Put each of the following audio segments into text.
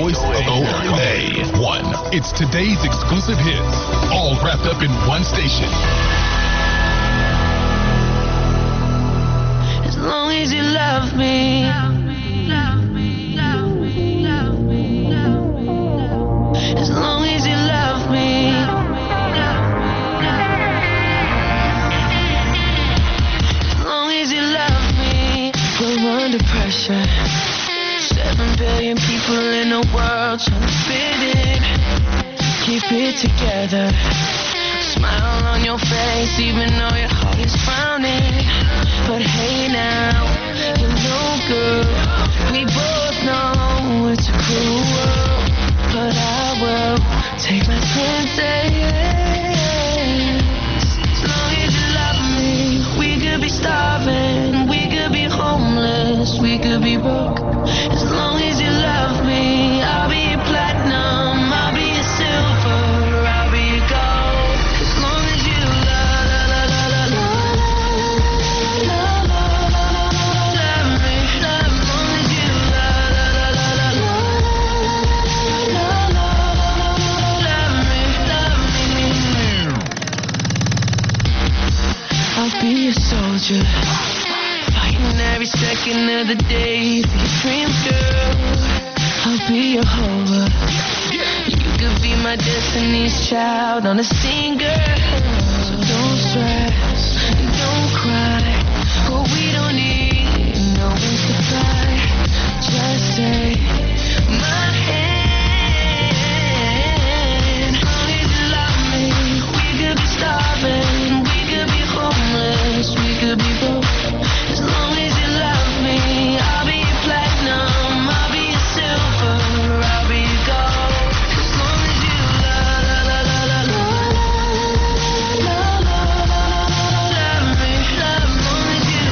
voice of OA1. It's today's exclusive hits, all wrapped up in one station. As long as you love me. As long as you love me. As long as you love me. We're under pressure. 7 billion people in the world trying to fit in. Keep it together. Smile on your face even though your heart is frowning. But hey now, you're no good. We both know it's a cruel world, but I will take my chances. As long as you love me, we could be starving, we could be homeless, we could be broke. As long as you love me, I'll be your platinum, I'll be your silver, I'll be your gold. As long as you love me, as long as you I'll be a soldier, fighting every second of the day for your dreams, girl. I'll be your Jehovah. You could be my destiny's child on a scene, girl. So don't stress and don't cry. What we don't need, no one supply. Just take my hand. As long as you love me, we could be starving, we could be homeless, we could be broke. As long as you love me, I'll be your platinum, I'll be your silver, I'll be your gold. As long as you love me, as long as you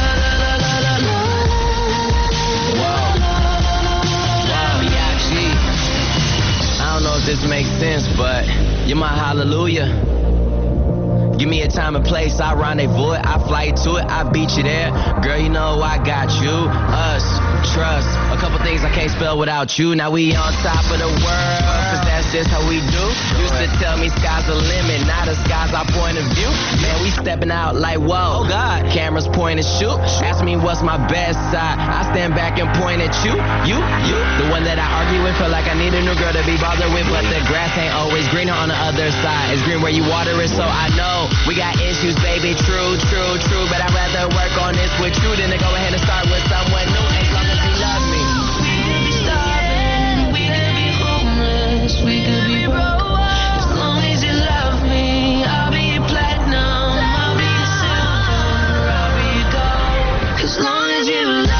I don't know if this makes sense, but you're my hallelujah. Give me a time and place, I rendezvous it, I fly to it, I beat you there. Girl, you know I got you, us, trust. A couple things I can't spell without you. Now we on top of the world, cause that's just how we do. Used to tell me sky's the limit, now the sky's our point of view. Man, we stepping out like whoa, oh God. Cameras point and shoot. Ask me what's my best side, I stand back and point at you. The one that I argue with, feel like I need a new girl to be bothered with. But the grass ain't always greener on the other side. It's green where you water it, so I know we got issues, baby, true. But I'd rather work on this with you than to go ahead and start with someone new. As long as you love me. we could be starving, we could be homeless, we could be broke. As long as you love me, I'll be your platinum, I'll be your silver, I'll be your gold. As long as you love me.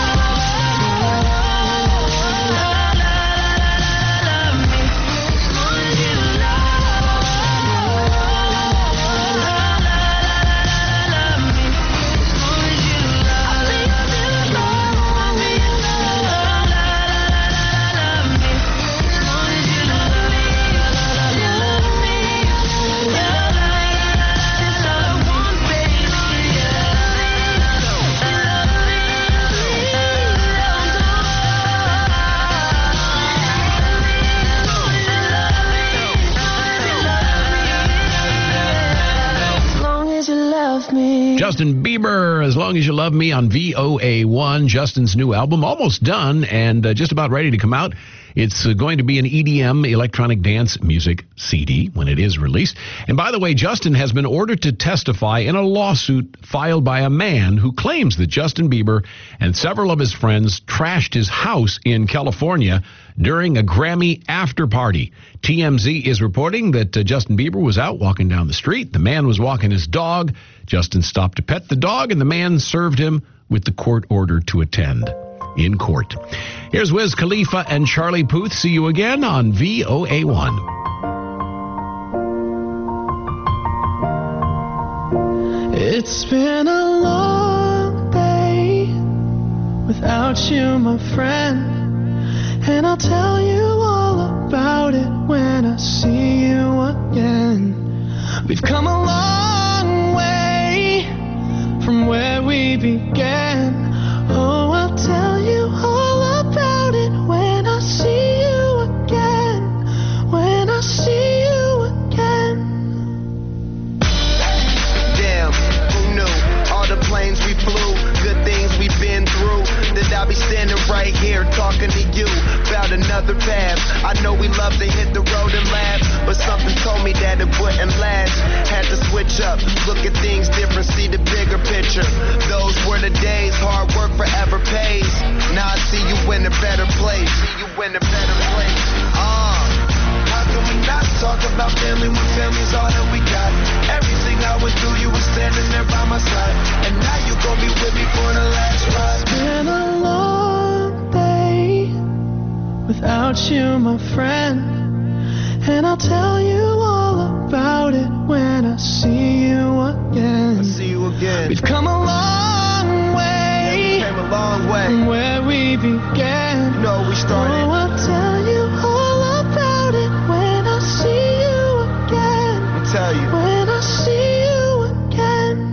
Justin Bieber, As Long As You Love Me on VOA1, Justin's new album, almost done and just about ready to come out. It's going to be an EDM, electronic dance music CD when it is released. And by the way, Justin has been ordered to testify in a lawsuit filed by a man who claims that Justin Bieber and several of his friends trashed his house in California during a Grammy after party. TMZ is reporting that Justin Bieber was out walking down the street. The man was walking his dog. Justin stopped to pet the dog, and the man served him with the court order to attend in court. Here's Wiz Khalifa and Charlie Puth. See you again on VOA1. It's been a long day without you, my friend, and I'll tell you all about it when I see you again. We've come a long way from where we began. Oh, I'll tell you all about it when I see you another path. I know we love to hit the road and laugh, but something told me that it wouldn't last. Had to switch up, look at things different, see the bigger picture. Those were the days, hard work forever pays. Now I see you in a better place. How can we not talk about family when family's all that we got? Everything I went through, you were standing there by my side, and now you gon' be with me for the last ride. It's been a long day without you, my friend, and I'll tell you all about it when I see you again. We've come a long way, from where we began. You know we started. Oh, I'll tell you all about it when I see you again. I'll tell you. When I see you again.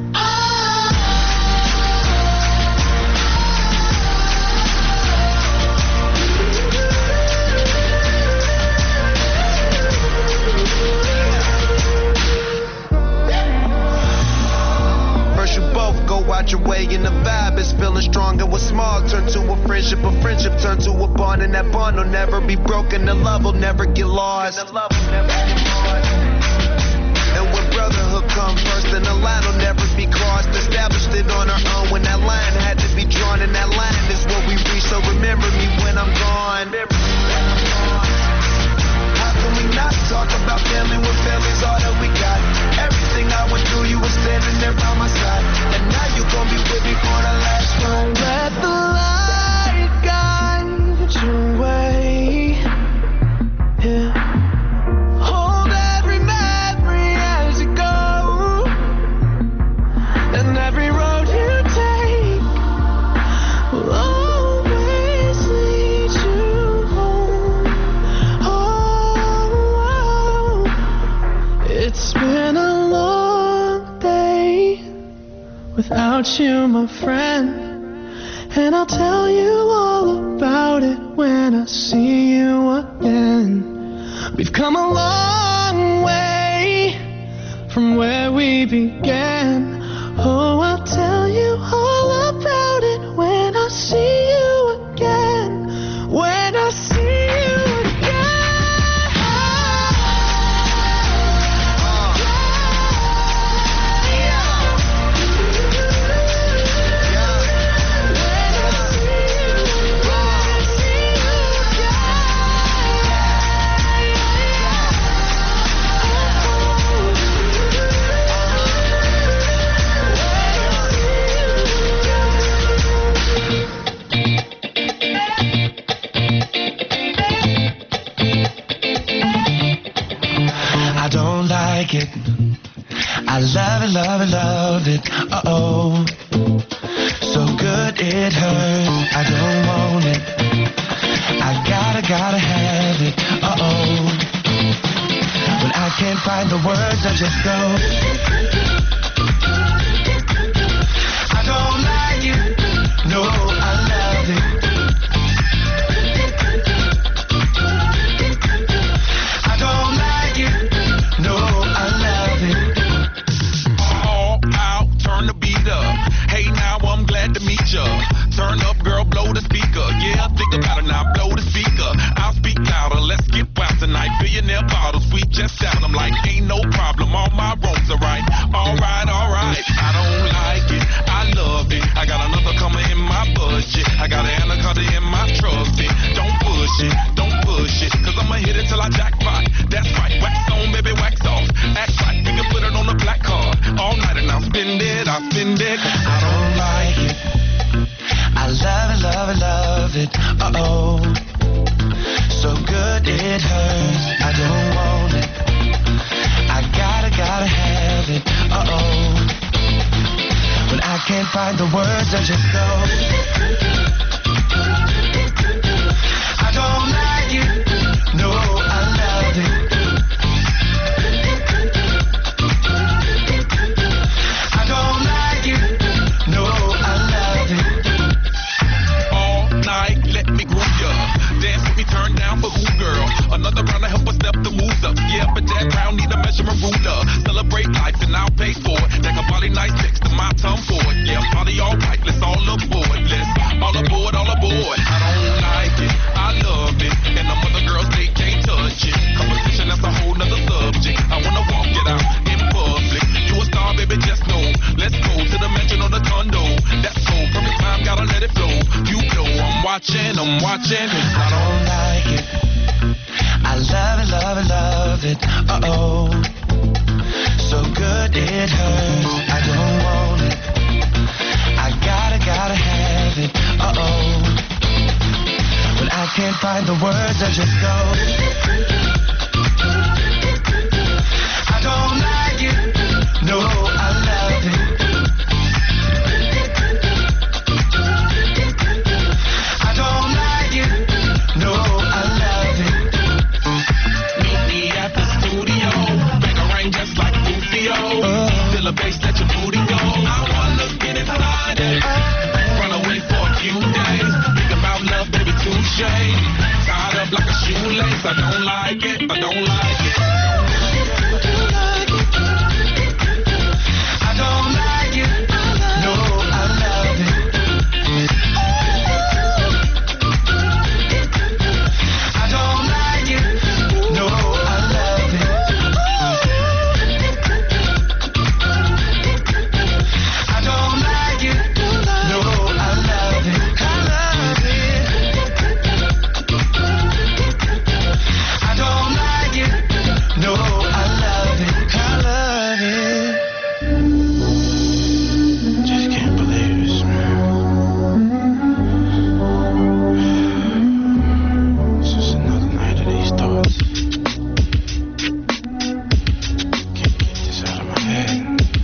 First you both go out your way and the vibe is feeling strong, and what's small turn to a friendship turn to a bond, and that bond will never be broken, the love will never get lost. And when brotherhood comes first, then the line will never be crossed. Established it on our own when that line had to be drawn, and that line is what we reach, so remember me when I'm gone. How can we not talk about family when family's all that we got? Everything I went through, you were standing there by my side, and now you gon' be with me for the last ride. Let the light guide your way. Yeah. Hold every memory as you go, and every road you take will always lead you home. Oh, it's been a long day without you, my friend, and I'll tell you all about it when I see you again. We've come a long way from where we began. Oh, I'll tell you all about it when I see you again. When I see you it. I love it, uh-oh. So good it hurts, I don't want it. I gotta have it, uh-oh. When I can't find the words, I just go. I don't like it, no, I love it. I don't like it, no, I love it. All out, turn the beat up. Hey, now I'm glad to meet ya. Turn up, girl, blow the speaker. Yeah, think about it now, blow the speaker. I'll speak louder, let's get wild tonight. Billionaire bottles, we just out. I'm like, ain't no problem, all my roads are right. Alright, I don't like it, I love it. I got another coming in my budget. I got an anaconda in my trusty. Don't push it, cause I'ma hit it till I jackpot. That's right, wax on, baby, wax off. Act right, we can put it on the black card. All night and I'll spend it, I don't like it. I love it, uh-oh. So good it hurts, I don't want it. I gotta have it, uh-oh. When I can't find the words, I just go. I don't like it, no, I love it. I don't like it, no, I love it. all night, let me groove ya. Dance with me, turn down for who, girl? Another round to help us step the moves up. Yeah, but that round need a measurement ruler. Celebrate life and I'll pay for it. That can probably nice next to my tongue for it. Yeah, party all right, let's all aboard. Let's all aboard, all aboard. I don't like it, I love it. 'cause I don't like it. I love it, love it, love it. Uh-oh. So good it hurts. I don't want it. I gotta have it. Uh-oh. When I can't find the words, I just go. I don't like it. No, I love it. I don't like it. No, I love it. Meet me at the studio. Make a rain just like Rufio. Feel a bass, let your booty go. I wanna get inside it. Run away for a few days. Think about love, baby, touche. Tied up like a shoelace. I don't like it. I don't like it. I don't like it. No, I love it. I don't like it. No, I love it. I don't like it. No, I love it. I love it. I don't like it. No, I love it. I love it. Just can't believe this, man. It's just another night of these thoughts. Can't get this out of my head.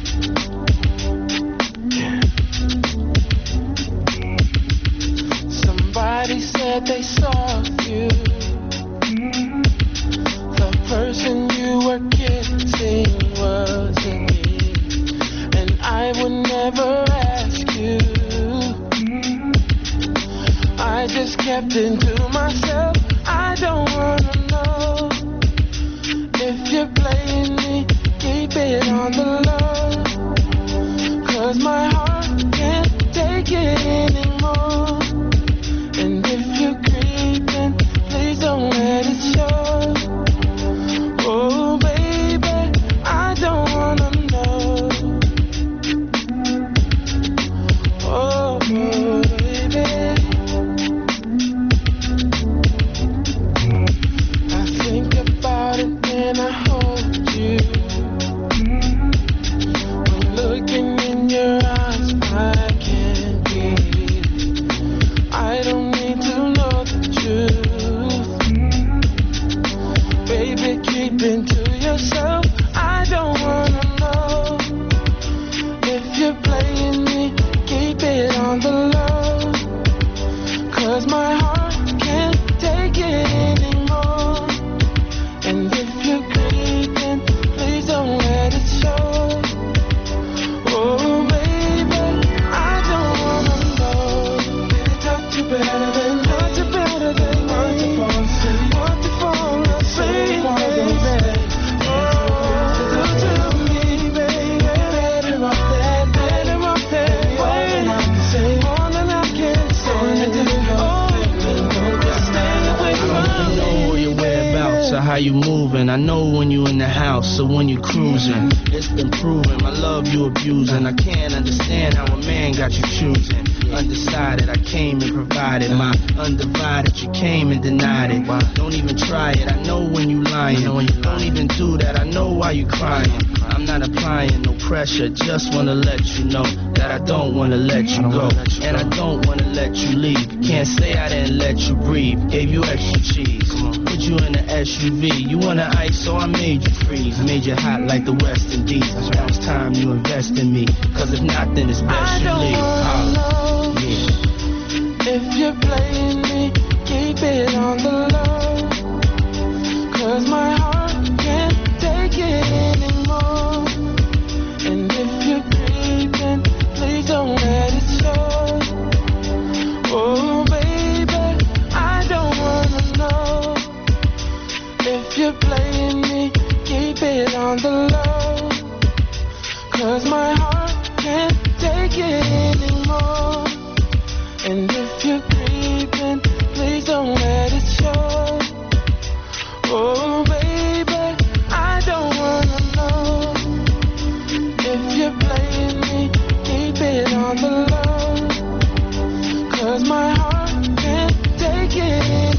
Somebody said they saw you. The person you were kissing wasn't me. And I would never ask you. I just kept it to myself. I don't wanna know if you're playing me. Keep it on the low. 'Cause my heart can't take it anymore. And if you're creeping, please don't let it show. Oh, baby, I don't wanna know. Oh, baby. I think about it when I hold you. When looking in your eyes, I can't breathe. I don't need to know the truth. Baby, keep it to yourself. I don't wanna know if you're playing me. Keep it on the low. 'Cause my heart can't take it anymore. And if you're creeping, please don't let it show. Oh, baby, I don't wanna know. Baby, touch you better than me. Want to fall asleep, baby. Oh, do to me, baby. Better off that way. More than I can say. Oh, stay away I from know me, your whereabouts or how you moving. I know when you in the house or when you cruising. It's been proven my love you abusing. I can't understand how a man got you choosing. Undecided, I came and provided my undivided. You came and denied it. Don't even try it. I know when you lying. Don't even do that. I know why you crying. I'm not applying no pressure. Just wanna let you know that I don't wanna let you go, and I don't wanna let you leave. Can't say I didn't let you breathe. Gave you extra cheese. Put you in the SUV. You wanna ice, so I made you freeze. Made you hot like the West Indies. Now it's time you invest in me. 'Cause if not, then it's best I you don't leave. wanna know if you're playing me. Keep it on the low. 'Cause my heart can't take it anymore. And if you're creeping, please don't let it show. Oh, baby, I don't wanna know if you're playing me. Keep it on the low. 'Cause my heart can't take it anymore. And if you're creeping, please don't let it show. Oh, baby, I don't wanna know if you're playing me. Keep it on the low. 'Cause my heart can't take it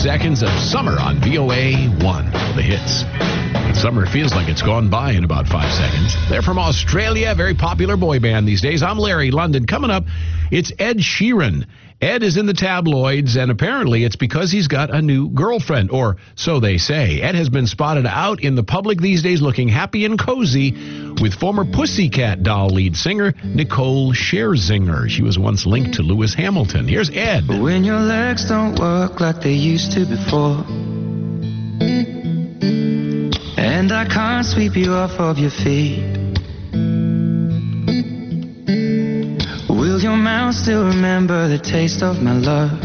seconds of Summer on VOA 1, the hits. Summer feels like it's gone by in about 5 seconds. They're from Australia, very popular boy band these days. I'm Larry London. Coming up, it's Ed Sheeran. Ed is in the tabloids, and apparently it's because he's got a new girlfriend, or so they say. Ed has been spotted out in the public these days looking happy and cozy with former Pussycat Doll lead singer Nicole Scherzinger. She was once linked to Lewis Hamilton. Here's Ed. When your legs don't work like they used to before, and I can't sweep you off of your feet, will your mouth still remember the taste of my love?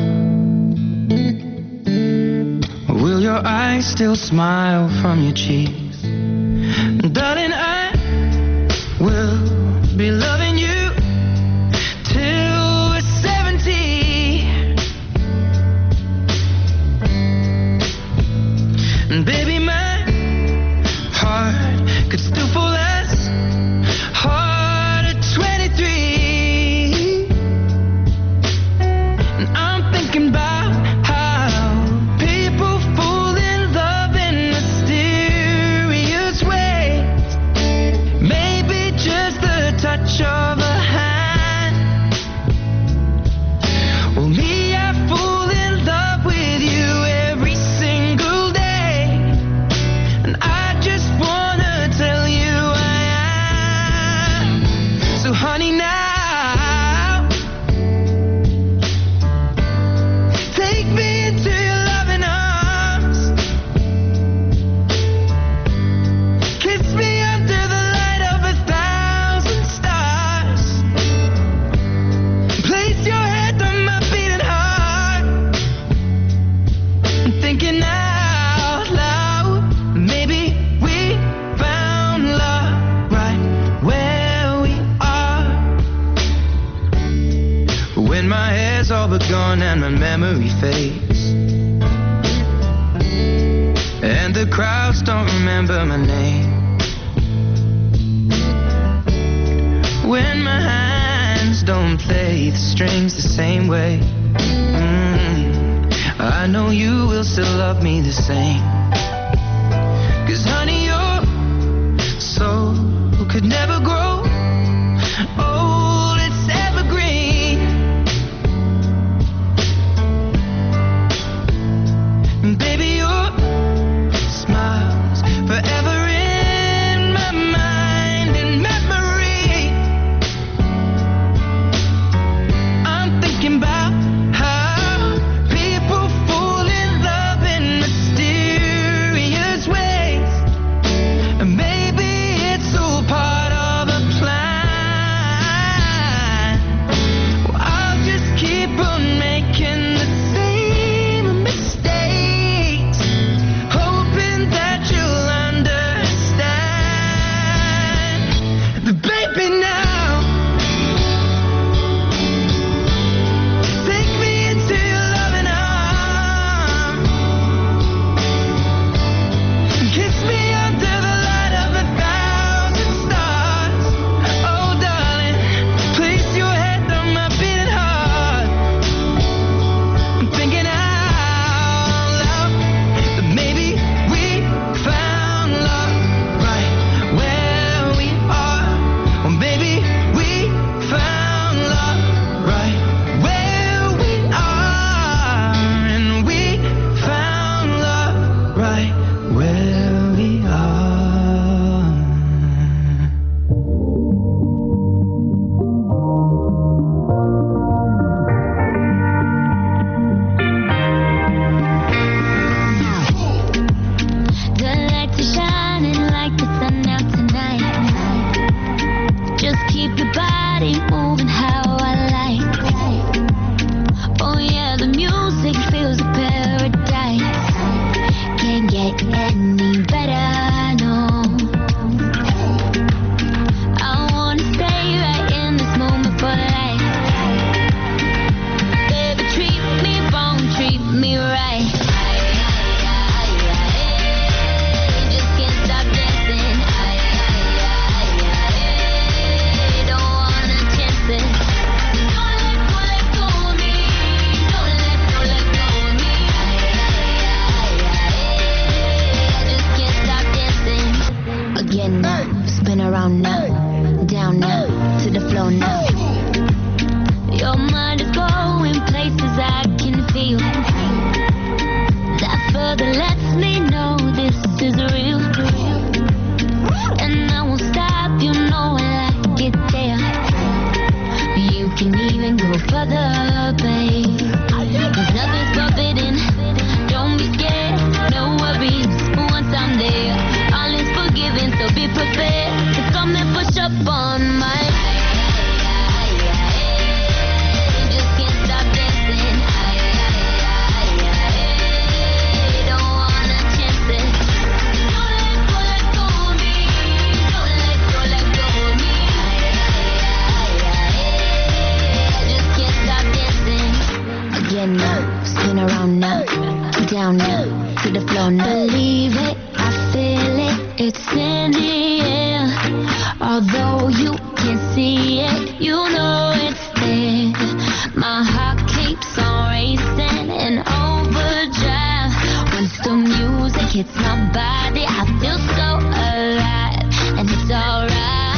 Will your eyes still smile from your cheeks? Darling, I will be loving you till we're 70. And baby, my heart could still fall as hard at 23. And I'm thinking about how people fall in love in mysterious ways. Maybe just the touch of a hand. Well, me, I fall in love with you every single day. And I just wanna tell you I am. So honey, now take me into your loving arms. Kiss me under the light of 1,000 stars. Place your head on my beating heart. I'm thinking out loud, maybe we found love right where we are. When my hair's all but gone and my memory fades, and the crowds don't remember my name, when my hands don't play the strings the same way, I know you will still love me the same. 'Cause honey, your soul could never grow old, it's evergreen. And baby, your smile's forever in my mind and memory. I'm thinking about how people fall in love in mysterious ways. And maybe it's all part of a plan. Well, I'll just keep on making the same mistakes. down now, to the floor now. Believe it, I feel it, it's in the air. Although you can't see it, you know it's there. My heart keeps on racing in overdrive. Once the music hits my body, I feel so alive, and it's alright.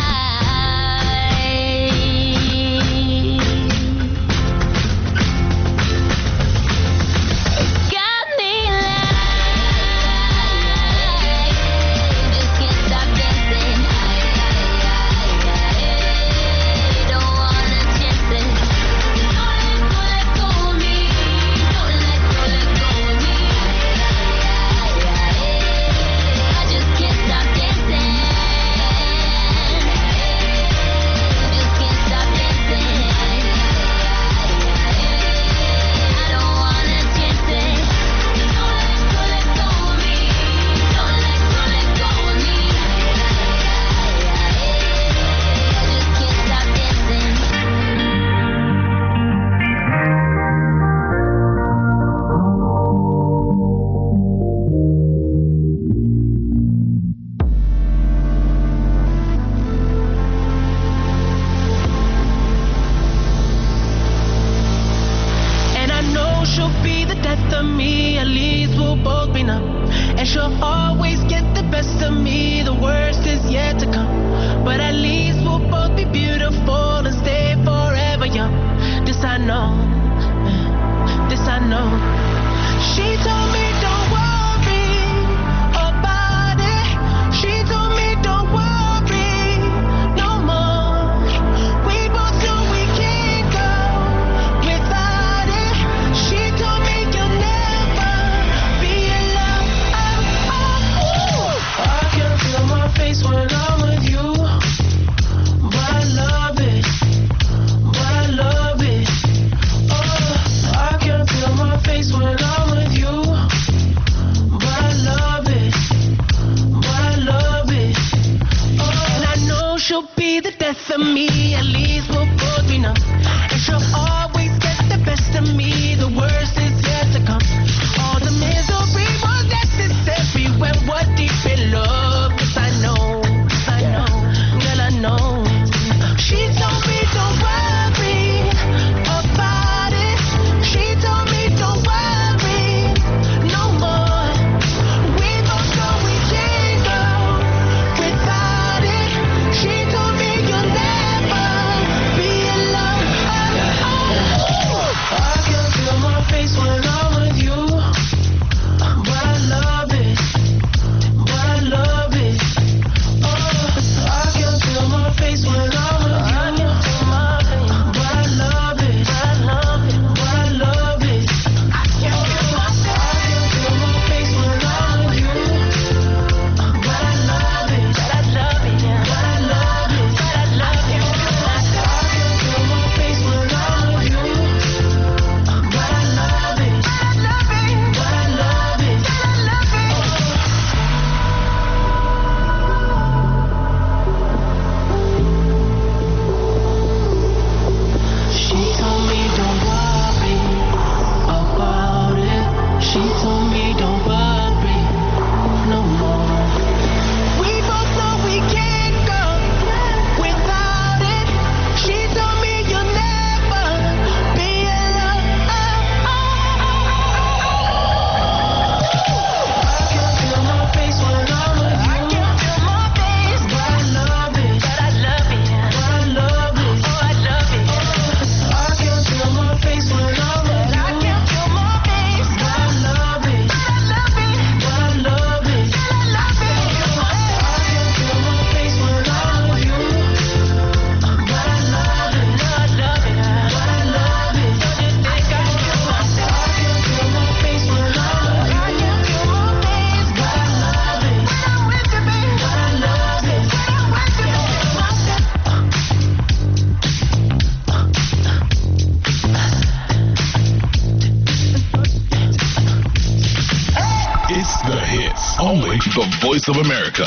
Only the Voice of America.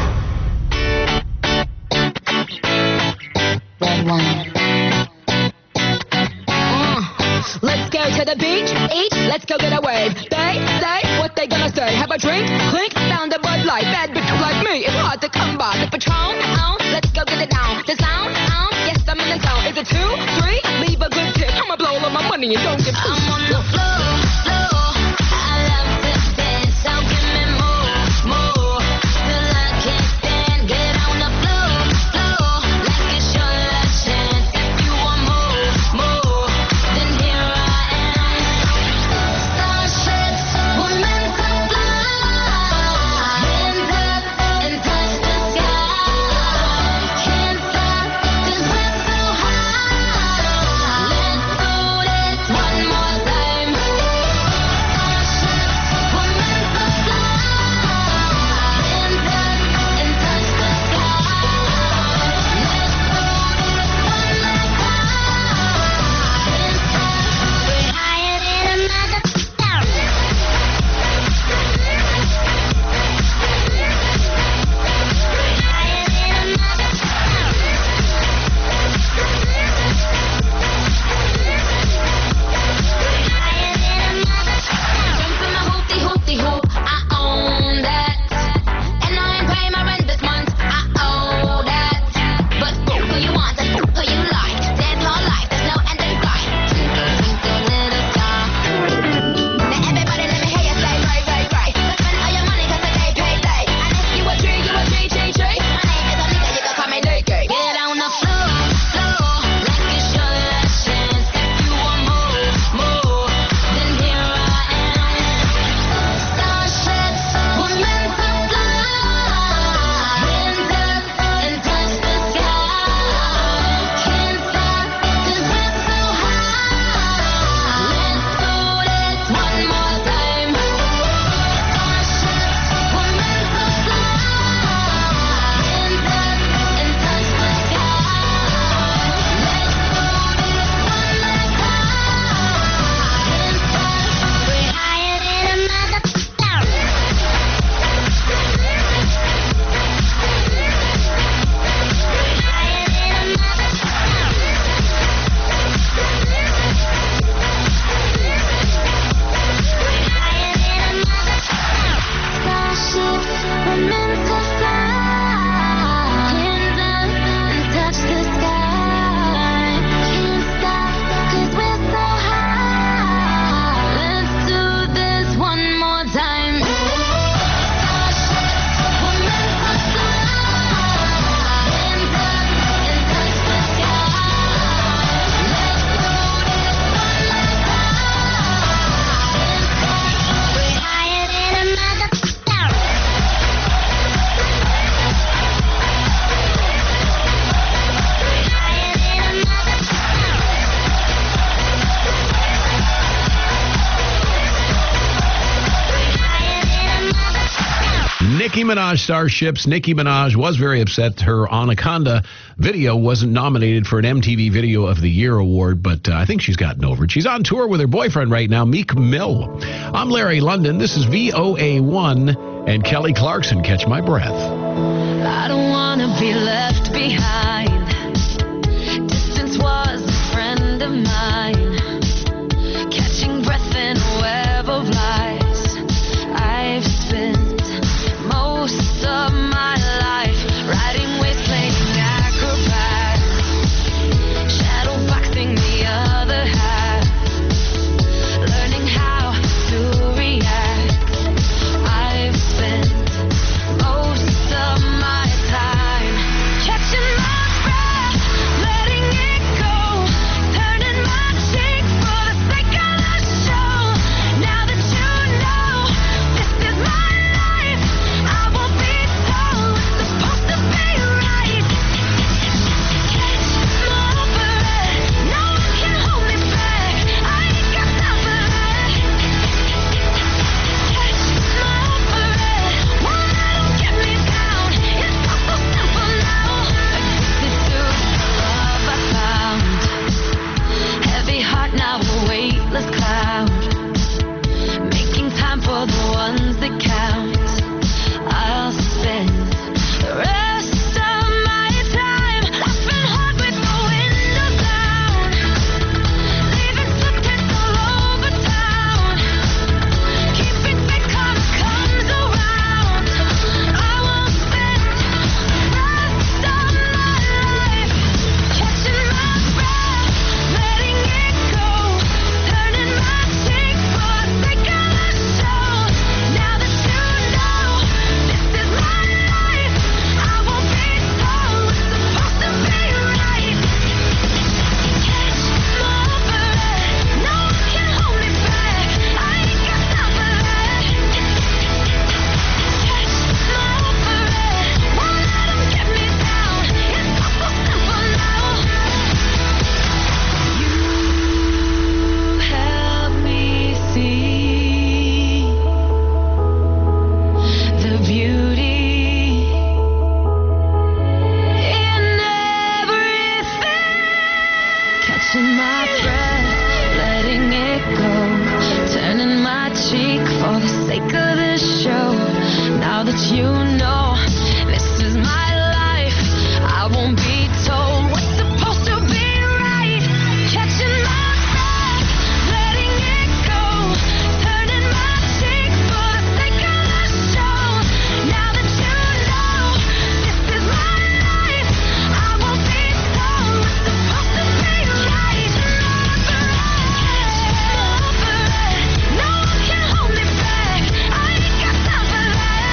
Red one. Let's go to the beach, eat, let's go get a wave. They say Nicki Minaj starships. Nicki Minaj was very upset her Anaconda video wasn't nominated for an MTV Video of the Year award, but I think she's gotten over it. She's on tour with her boyfriend right now, Meek Mill. I'm Larry London. This is VOA1 and Kelly Clarkson. Catch my breath. I don't want to be left behind. Distance was a friend of mine. Catching breath in a web of lies. I've spent most of my life riding waves, playing acrobat, shadow boxing the other half, learning how to react. I've spent most of my time catching my breath, letting it go, turning my cheek for the sake of the show. Now that you know this is my life, I won't be told what's supposed to be right. Catch my breath, no one can hold me back. I ain't got time for that. Catch my breath, one that don't get me down. It's all so simple now. Addicted to the love I found. Heavy heart now a weightless cloud. Making time for the ones that count. I'll spend the rest of my time laughing hard with the windows down, leaving footprints all over town. Keeping faith karma comes around. I won't spend the rest of my life catching my breath, letting it go, turning my cheek for the sake of the show. Now that you know this is my life, I won't be told what's supposed to be right. Catch my breath, no one can hold me back. I ain't got time for that. Catch my breath, one that don't get me down. It's all so simple now. You help me see the beauty in everything. Catching my breath, letting it go, turning my cheek for the sake of this show. Now that you know this is my life, I won't be told what's supposed to be right. Catching my breath, letting it go, turning my cheek for the sake of the show. Now that you know this is my life, I won't be told what's supposed to be right. No one can hold me back. I ain't got time for that.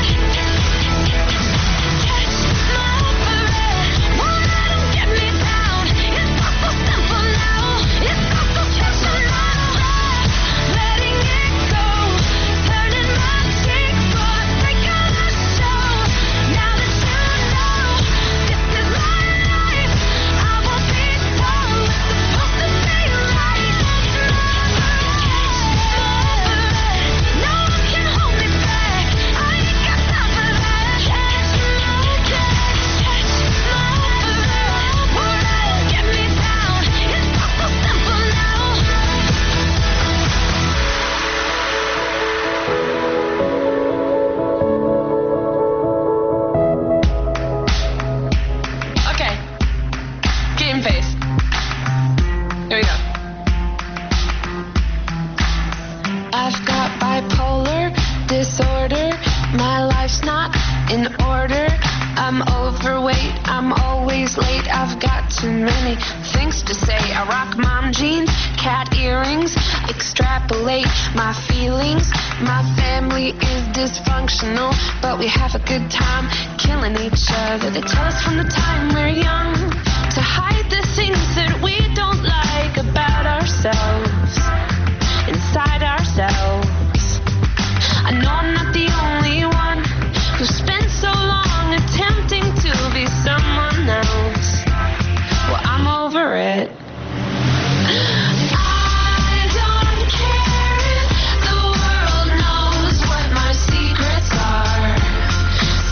Catch my breath, one that don't get me down. It's all so simple now. It's all so catching my breath, letting it go, turning my cheek for the sake of the show. Now that you know this is my life, I won't be told what's supposed to be right. No one can hold me back. I ain't got time for that. Catch my breath, one that don't get me down. It's all so simple now. Okay. Game face. Here we go. I've got bipolar disorder. My life's not in order. I'm overweight. I'm always late. I've got too many things to say. I rock mom jeans, cat earrings. Extrapolate my feelings. My family is dysfunctional, but we have a good time killing each other. They tell us from the time we're young to hide the things that we don't like about ourselves, inside ourselves. I know I'm not the only one who spent so long attempting to be someone else. Well, I'm over it. I don't care if the world knows what my secrets are.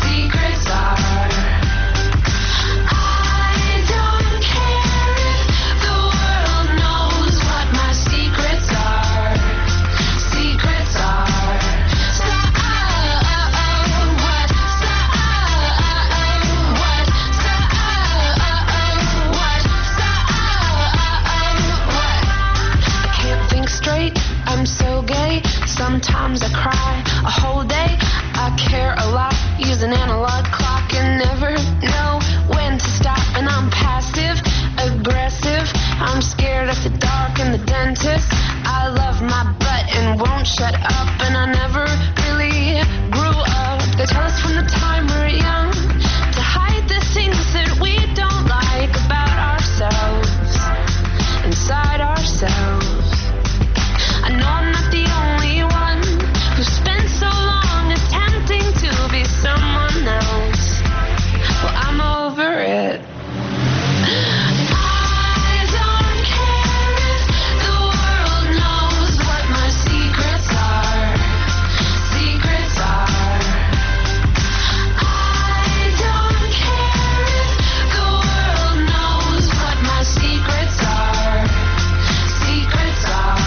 by a whole day. I care a lot, use an analog clock and never know when to stop. And I'm passive, aggressive, I'm scared of the dark and the dentist. I love my butt and won't shut up, and I never really grew up. They tell us from the time we're young to hide the things that we don't like about ourselves, inside ourselves. I know I'm not the only one who spent so long attempting to be someone else. Well, I'm over it. I don't care if the world knows what my secrets are. Secrets are. I don't care if the world knows what my secrets are. Secrets are.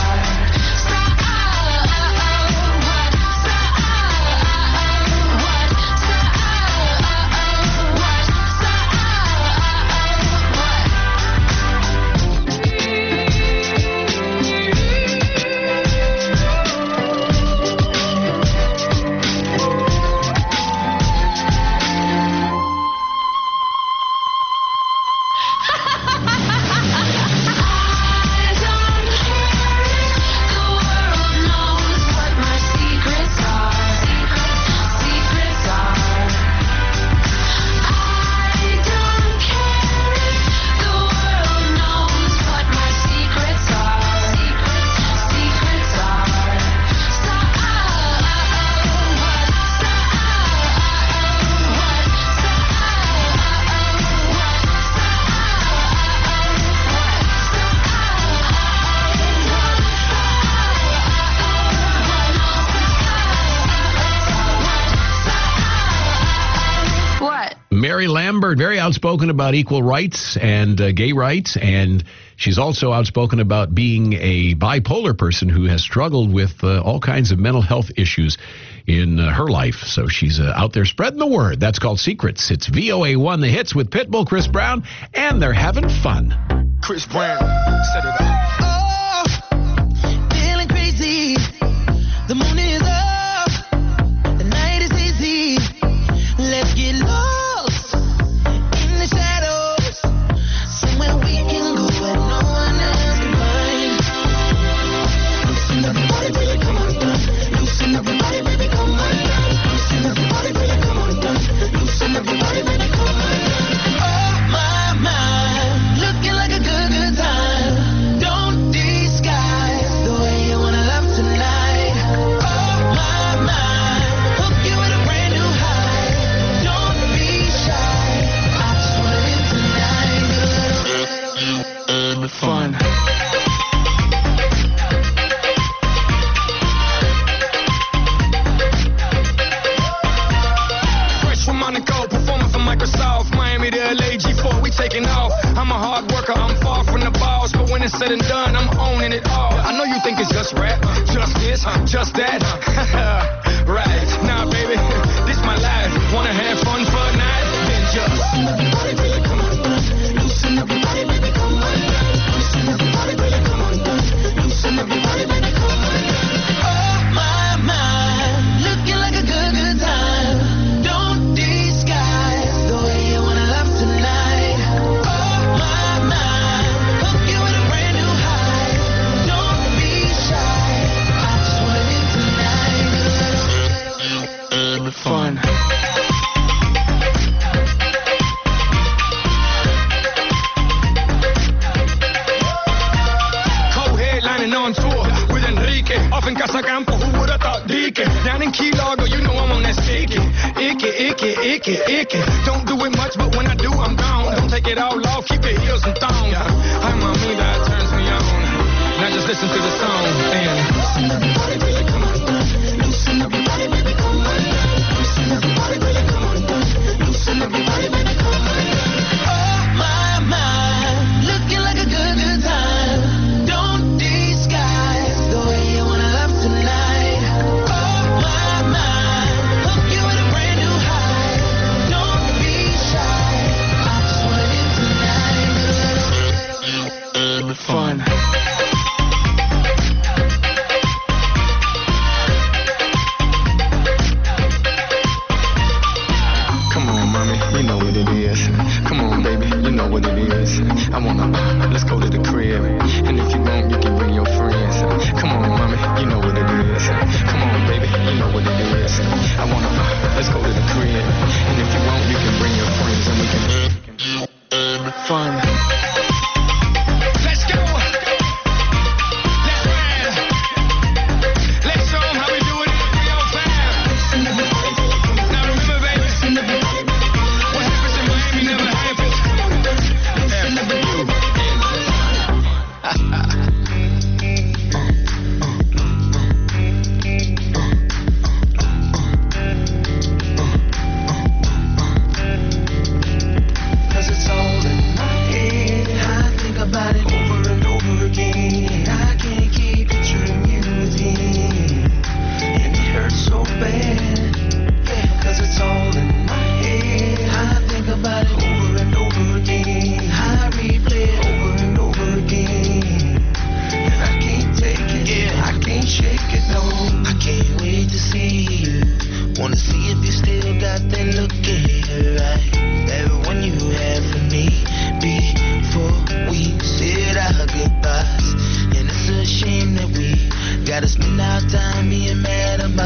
Mary Lambert, very outspoken about equal rights and gay rights, and she's also outspoken about being a bipolar person who has struggled with all kinds of mental health issues in her life. So she's out there spreading the word. That's called Secrets. It's VOA1 The Hits with Pitbull, Chris Brown, and they're having fun. Chris Brown, set it up. Oh, feeling crazy. The moon is up. The night is easy. Let's get lost in the shadows. Somewhere we can go where no one else can find. Loosen everybody, baby, come on down. Loosen everybody, baby, come on down. Loosen everybody, baby, come on down. Loosen everybody, baby, come on down. Oh my, looking like a good time. Don't disguise the way you wanna love tonight. Oh my, hook you with a brand new high. Don't be shy. I just wanna live tonight. Fun. Fresh from Monaco, performing for Microsoft, Miami to LA, G4, we taking off. I'm a hard worker, I'm far from the boss, but when it's said and done, I'm owning it all. I know you think it's just rap, just this, just that. Right, nah baby, this my life. Wanna have fun for a night? Then just loosen everybody, baby, come on down. Loosen everybody, baby, come on down. Loosen everybody, baby, come on down. Loosen everybody, baby, come on down. Oh my, looking like a good time. Don't disguise the way you wanna love tonight. Oh my, hook you with a brand new high. Don't be shy. I just wanna live tonight. Fun. Co-headlining on tour with Enrique. Off in Casacampo, who would have thought Dique? Down in Key Largo, you know I'm on that sticky. Icky. Don't do it much, but when I do, I'm gone. Don't take it all off, keep your heels and thongs. Hi, mommy, that turns me on. Now just listen to the song and loosen everybody, baby, come on down. Loosen everybody, baby, come on down. Loosen everybody, baby, come on down. Loosen everybody, baby, come on down. Oh my, looking like a good time. Don't disguise the way you wanna love tonight. Oh my, hook you with a brand new high. Don't be shy. I just wanna live tonight. Fun.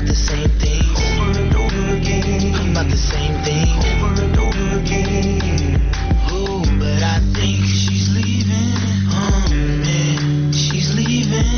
about the same things over and over again. About the same thing over and over again. Oh, but I think she's leaving. Oh man, she's leaving.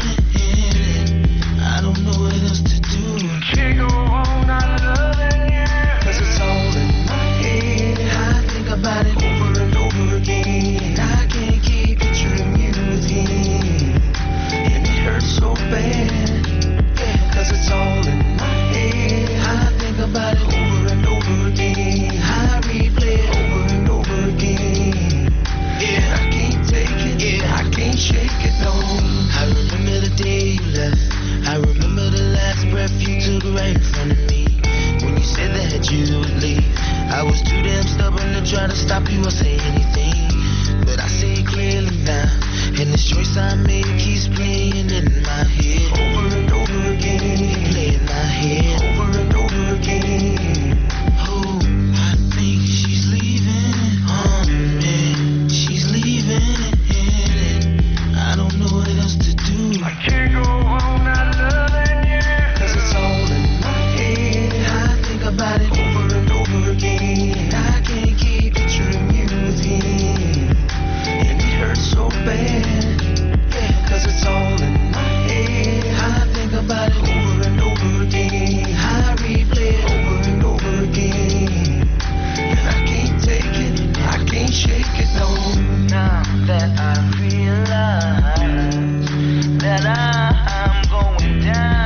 I don't know what else to do. Can't go on not loving you. 'Cause it's all in my head. I think about it over and over again. I can't keep picturing you with him. And it hurts so bad. Yeah, 'cause it's all in my head. I think about it over and over again. I replay it over and over again. Yeah, I can't take it. Yeah, I can't shake it, no. I remember the day you left. I remember the last breath you took right in front of me. When you said that you would leave, I was too damn stubborn to try to stop you or say anything. But I see it clearly now, and this choice I made keeps playing in my head. Over and over again, play in my head. Over and over again. Oh, I think she's leaving. Oh man, she's leaving. I don't know what else to do. I can't go on not loving you. 'Cause it's all in my head. I think about it over and over again. I can't keep picturing you with him. And it hurts so bad. Yeah, 'cause it's all in my head. I think about it over and over again. I replay it over and over again. And I can't take it. I can't shake it, no. Now that I realize that I'm going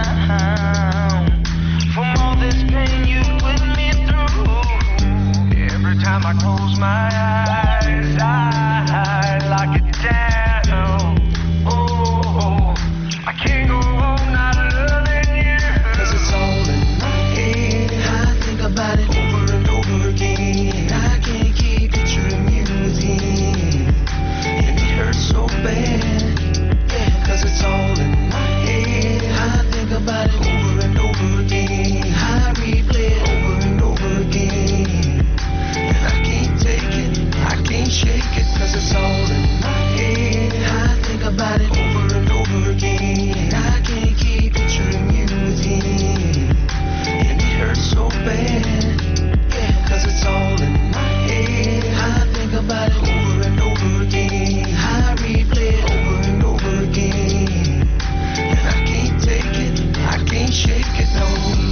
down from all this pain you put me through. Every time I close my eyes, I lock it down. Oh, I can't go on not loving you. 'Cause it's all in my head. I think about it over and over again. I can't keep picturing you with him. And it hurts so bad. Yeah, 'cause it's all in my head. I think about it over and over again. I replay it over and over again. And I can't take it. I can't shake it. 'Cause it's all in my head. I think about it over and over again. I can't keep picturing you with him. And it hurts so bad. Yeah, 'cause it's all in my head. I think about it over and over again. I replay it over and over again. And I can't take it. I can't shake it, no.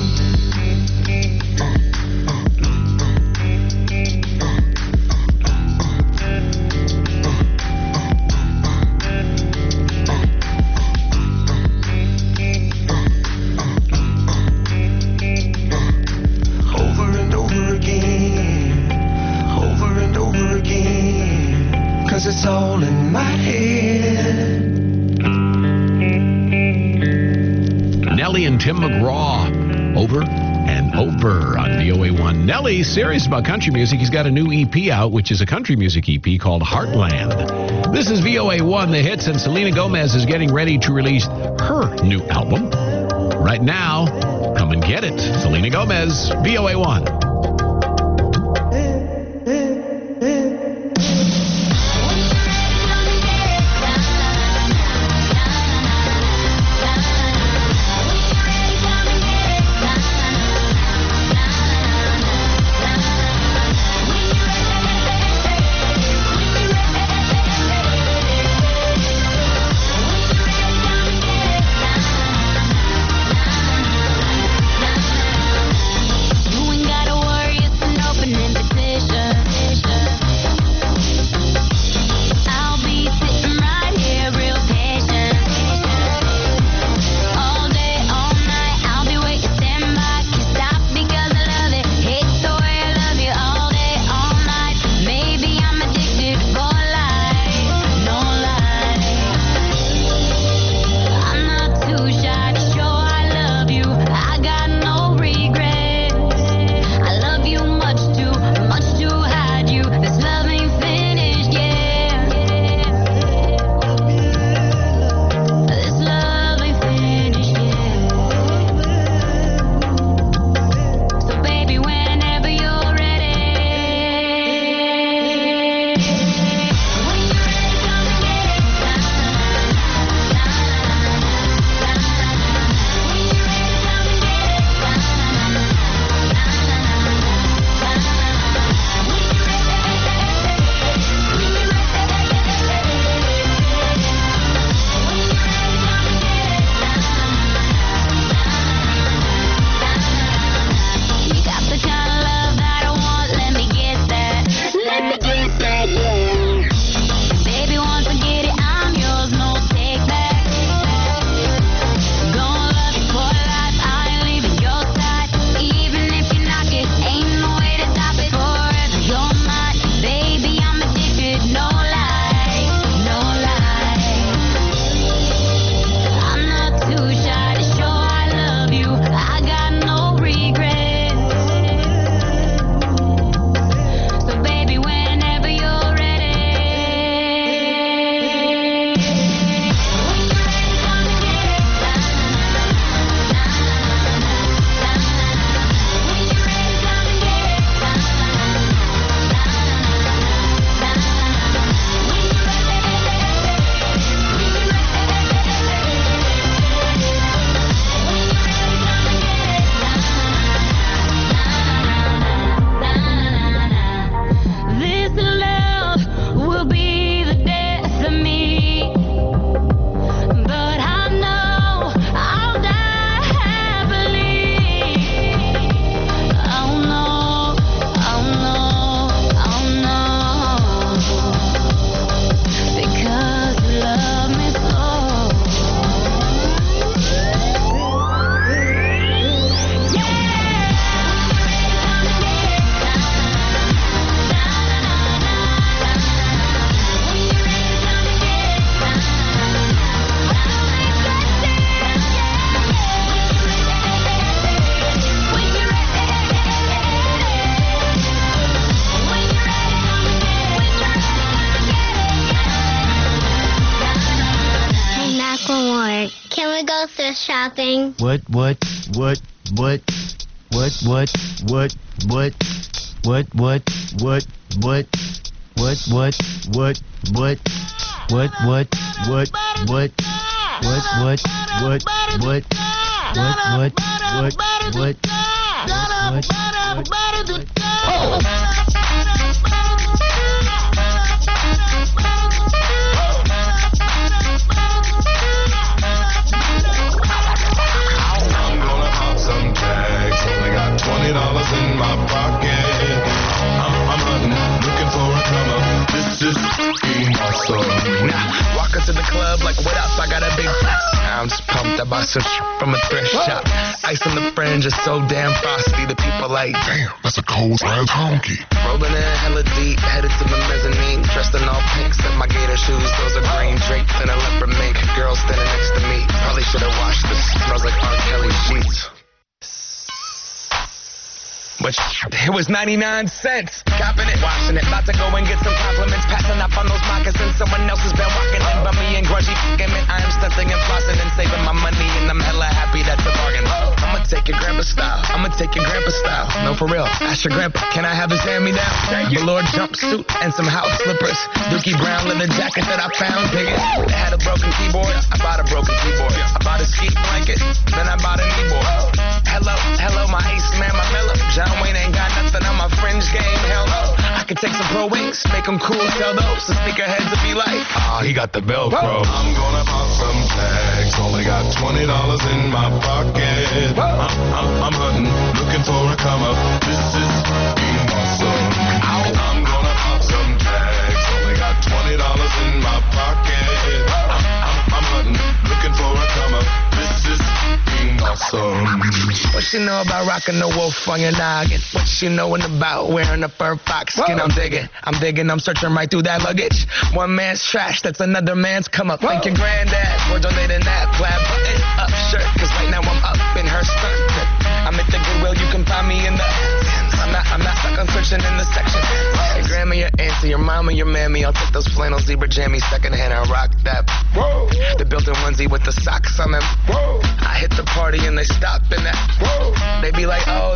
Over and over again. Over and over again. 'Cause it's all in my head. Nelly and Tim McGraw, Over and Over on VOA1. Nelly's serious about country music. He's got a new EP out, which is a country music EP called Heartland. This is VOA1, The Hits, and Selena Gomez is getting ready to release her new album. Right now, come and get it. Selena Gomez, VOA1. You ain't gotta Shopping. What? I'm gonna pop some tags. Only got $20 in my pocket. I'm hunting, looking for a come up. This is awesome. Now, walk into the club like, what up? I got a big flex. I'm just pumped. I bought some from a thrift shop. Ice on the fringe is so damn frosty. The people like, Damn, that's a cold ass honky. rolling in hella deep, headed to the mezzanine. Dressed in all pink, set my gator shoes. Those are green drapes and a leopard mink. Girl standing next to me. Probably should have washed this. Smells like R. Kelly sheets. But it was 99 cents. Copping it, washing it. About to go and get some compliments. Passing up on those moccasins. Someone else has been walking in by me and grungy fucking man. I am stunting and flossing and saving my money. And I'm hella happy that's a bargain. I'ma take your grandpa style. I'ma take your grandpa style. No, for real. Ask your grandpa, can I have his hand-me-down? Velour jumpsuit and some house slippers. Dookie brown leather jacket that I found. Dig it. It had a broken keyboard. I bought a broken keyboard. I bought a ski blanket. Then I bought a kneeboard. Hello, my ace man, my mellow. John Wayne ain't got nothing on my fringe game. Hell no. I could take some pro wings, make them cool, sell those. The sneakerheads will be like, He got the Velcro. I'm gonna pop some tags. Only got $20 in my pocket. I'm hunting, looking for a come up. This is awesome. I'm gonna pop some tags. Only got $20 in my pocket. I'm hunting, looking for a come up. This is awesome. what you know about rocking the wolf on your noggin? What you knowin' about wearing a fur fox skin? I'm digging, I'm searching right through that luggage. One man's trash, that's another man's come up. Thank your granddad for donating that plaid button up shirt. Cause right now I'm up in her skirt. I'm at the Goodwill, you can find me in the I'm not stuck on searching in the section. Your grandma, your auntie, your mama, your mammy. I'll take those flannel zebra jammies secondhand and rock that. The built-in onesie with the socks on them. I hit the party and they stop in that. They be like, oh.